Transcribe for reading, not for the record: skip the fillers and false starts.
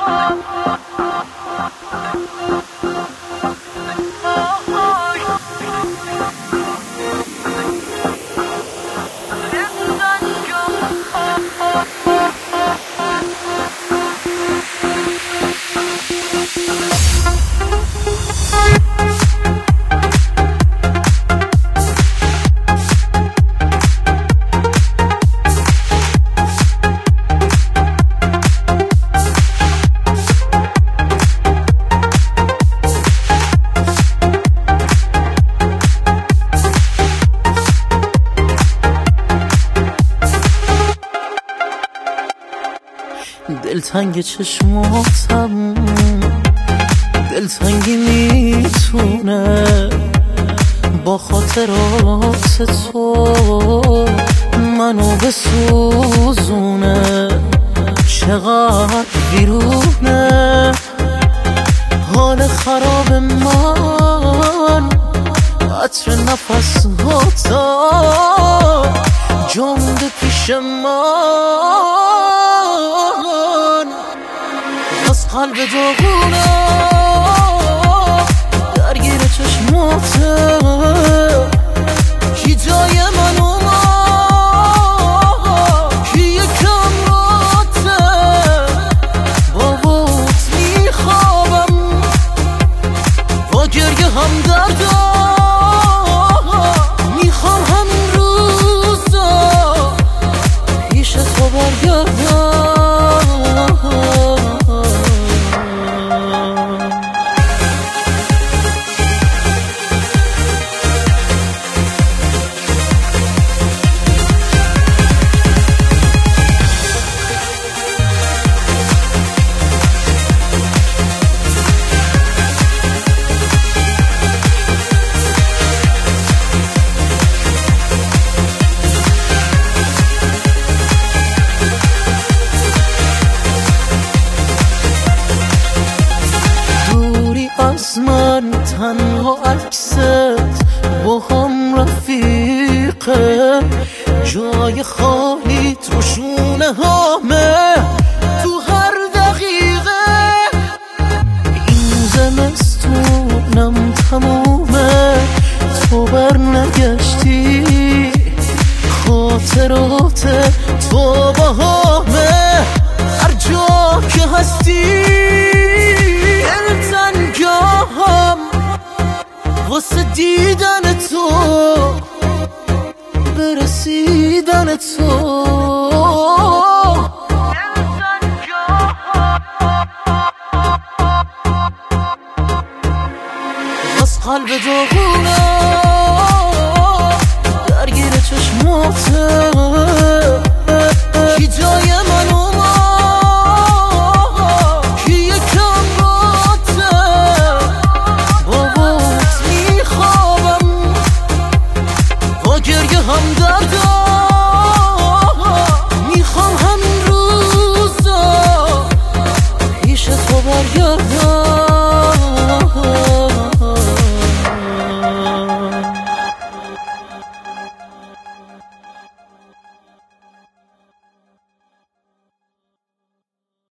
دلتنگ چشماتم دلتنگی میتونه با خاطرات تو منو بسوزونه. چقدر بیرونه حال خراب من، عطر نفس هاتا جمده پیش من، بس قلب داغونه درگیر چشماته. کی جای من اومد کی یکم راته، باوت میخوابم با گریه هم دردم، میخوام همین روزا پیش تو برگردم. من تنها عکست با هم رفیقه، جای خالی تو شونه هامه تو هر دقیقه. این زمستونم تمومه تو بر نگشتی، خاطرات